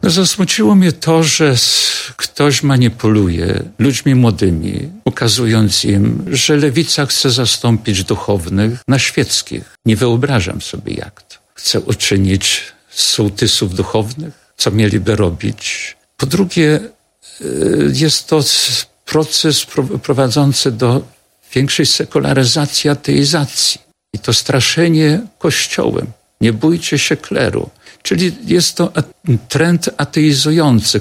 No, zasmuciło mnie to, że ktoś manipuluje ludźmi młodymi, ukazując im, że lewica chce zastąpić duchownych na świeckich. Nie wyobrażam sobie, jak to. Chce uczynić z sołtysów duchownych, co mieliby robić. Po drugie, jest to proces prowadzący do większej sekularyzacji, ateizacji. I to straszenie Kościołem. Nie bójcie się kleru. Czyli jest to trend ateizujący,